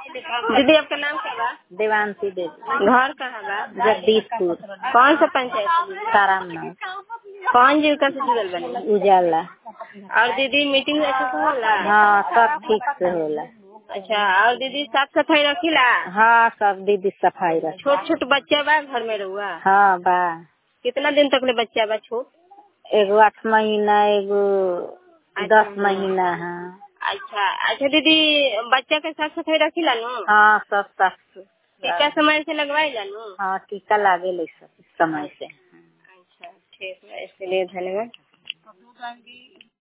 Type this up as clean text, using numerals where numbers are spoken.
दीदी आपका नाम क्या बा? देवांशी देवी। घर कहाँ बा? जगदीशपुर। कौन सा पंचायत? तारामनाथ। कौन जीविका से जुड़ल बनी? उजाला। और दीदी मीटिंग अच्छे से होला? हाँ सब ठीक से होला। अच्छा, और दीदी साफ सफाई रखीला? हाँ सब दीदी सफाई रख। छोट छोट बच्चा बा घर में रहुआ? हाँ बा। कितना दिन तक ले बच्चा बा छोट? एगो 8 महीना, एगो 10 महीना है। अच्छा अच्छा दीदी, बच्चा के साफ सफाई रखीला नु? हाँ सब साफ। टीका समय से लगवाइला नु? हाँ टीका लागे समय से। अच्छा ठीक है, इसके लिए धन्यवाद।